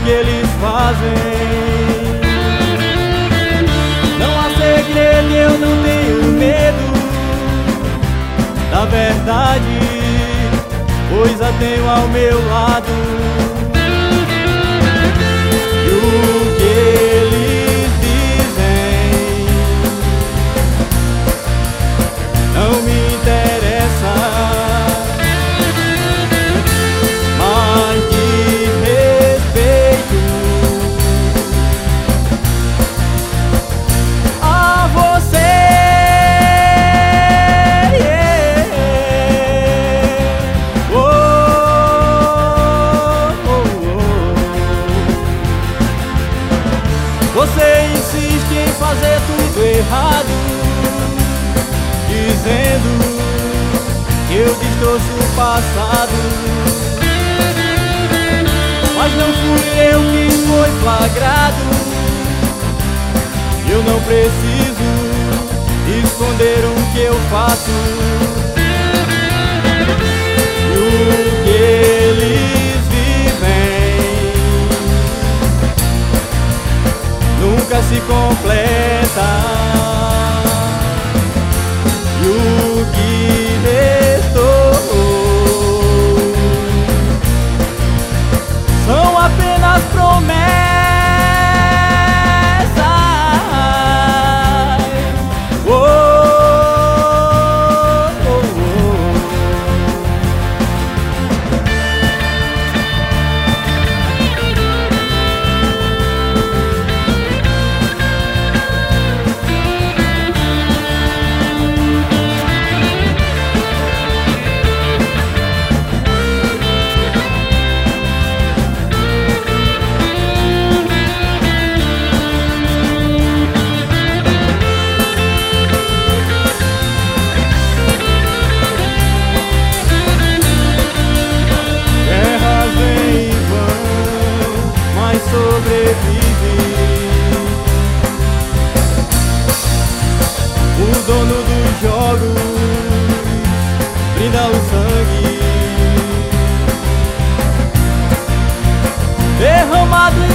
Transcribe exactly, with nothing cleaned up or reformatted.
que eles fazem. Não há segredo, eu não tenho medo da verdade, pois a tenho ao meu lado. E o que eles dizem não me interessa, mas de respeito a você. Yeah. Oh, oh, oh. Você insiste em fazer tudo errado, dizendo que eu destroço o passado. Mas não fui eu quem foi flagrado. Eu não preciso esconder o que eu faço. E o que eles vivem nunca se completa. E o que restou são apenas promessas. Oh, oh, oh. Sobrevive. O dono dos jogos brinda o sangue derramado em